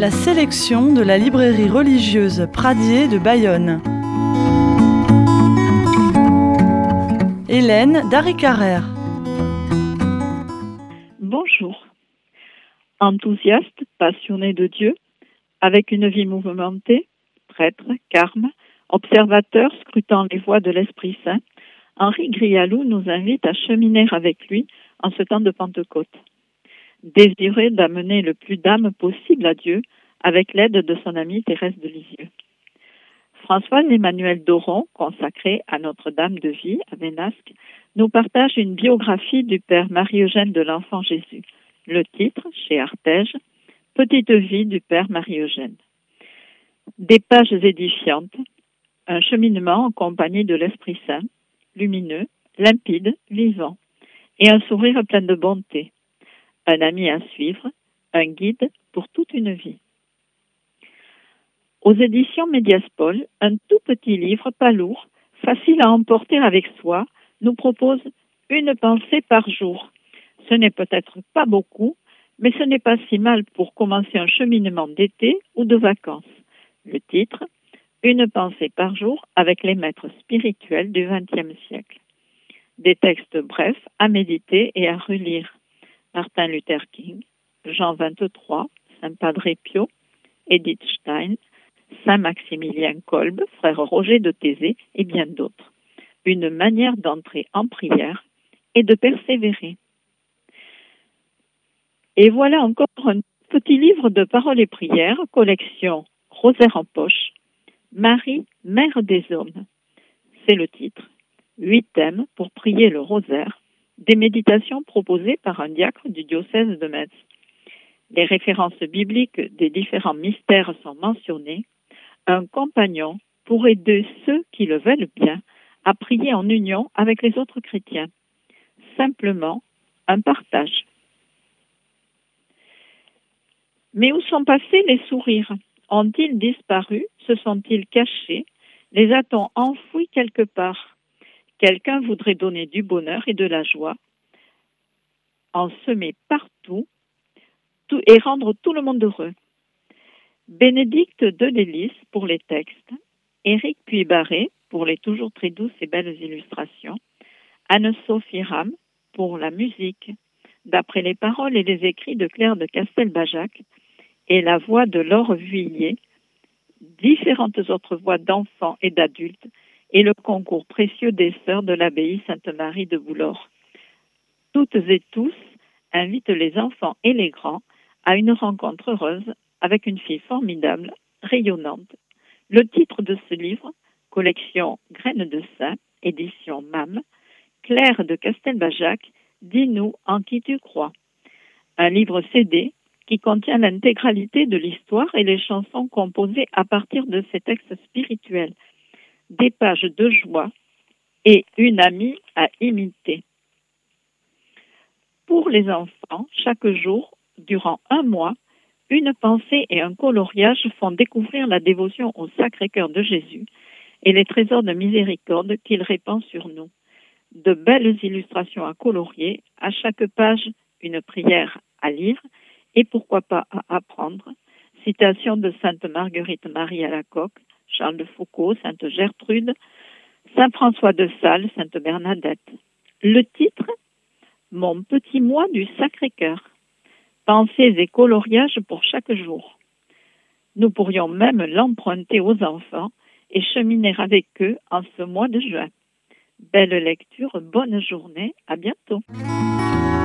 la sélection de la librairie religieuse Pradier de Bayonne. Hélène Darry-Carrère. Bonjour. Enthousiaste, passionné de Dieu, avec une vie mouvementée, prêtre, carme, observateur scrutant les voies de l'Esprit Saint, Henri Grialou nous invite à cheminer avec lui en ce temps de Pentecôte. Désireux d'amener le plus d'âmes possible à Dieu avec l'aide de son amie Thérèse de Lisieux. Françoise-Emmanuelle Doron, consacrée à Notre-Dame de Vie à Vénasque, nous partage une biographie du Père Marie-Eugène de l'Enfant Jésus. Le titre, chez Artege, Petite vie du Père Marie-Eugène. Des pages édifiantes, un cheminement en compagnie de l'Esprit Saint, lumineux, limpide, vivant, et un sourire plein de bonté. Un ami à suivre, un guide pour toute une vie. Aux éditions Médiaspol, un tout petit livre, pas lourd, facile à emporter avec soi, nous propose une pensée par jour. Ce n'est peut-être pas beaucoup, mais ce n'est pas si mal pour commencer un cheminement d'été ou de vacances. Le titre, Une pensée par jour avec les maîtres spirituels du XXe siècle. Des textes brefs à méditer et à relire. Martin Luther King, Jean 23, Saint Padre Pio, Edith Stein, Saint Maximilien Kolbe, frère Roger de Thésée et bien d'autres. Une manière d'entrer en prière et de persévérer. Et voilà encore un petit livre de paroles et prières, collection Rosaire en poche, Marie, Mère des hommes. C'est le titre. 8 thèmes pour prier le rosaire, des méditations proposées par un diacre du diocèse de Metz. Les références bibliques des différents mystères sont mentionnées. Un compagnon pour aider ceux qui le veulent bien à prier en union avec les autres chrétiens. Simplement un partage. Mais où sont passés les sourires? Ont-ils disparu? Se sont-ils cachés? Les a-t-on enfouis quelque part? Quelqu'un voudrait donner du bonheur et de la joie, en semer partout et rendre tout le monde heureux. Bénédicte Delélis pour les textes, Éric Puybarré pour les toujours très douces et belles illustrations, Anne-Sophie Ram pour la musique, d'après les paroles et les écrits de Claire de Castelbajac et la voix de Laure Vuillier, différentes autres voix d'enfants et d'adultes, et le concours précieux des sœurs de l'abbaye Sainte-Marie de Boulor. Toutes et tous invitent les enfants et les grands à une rencontre heureuse avec une fille formidable, rayonnante. Le titre de ce livre, collection Graines de Saint, édition MAM, Claire de Castelbajac, dis-nous en qui tu crois. Un livre CD qui contient l'intégralité de l'histoire et les chansons composées à partir de ces textes spirituels. Des pages de joie et une amie à imiter. Pour les enfants, chaque jour, durant un mois, une pensée et un coloriage font découvrir la dévotion au Sacré-Cœur de Jésus et les trésors de miséricorde qu'il répand sur nous. De belles illustrations à colorier, à chaque page, une prière à lire et pourquoi pas à apprendre. Citation de Sainte Marguerite Marie Alacoque, Charles de Foucault, Sainte Gertrude, Saint François de Sales, Sainte Bernadette. Le titre, Mon petit mois du Sacré-Cœur. Pensées et coloriages pour chaque jour. Nous pourrions même l'emprunter aux enfants et cheminer avec eux en ce mois de juin. Belle lecture, bonne journée, à bientôt.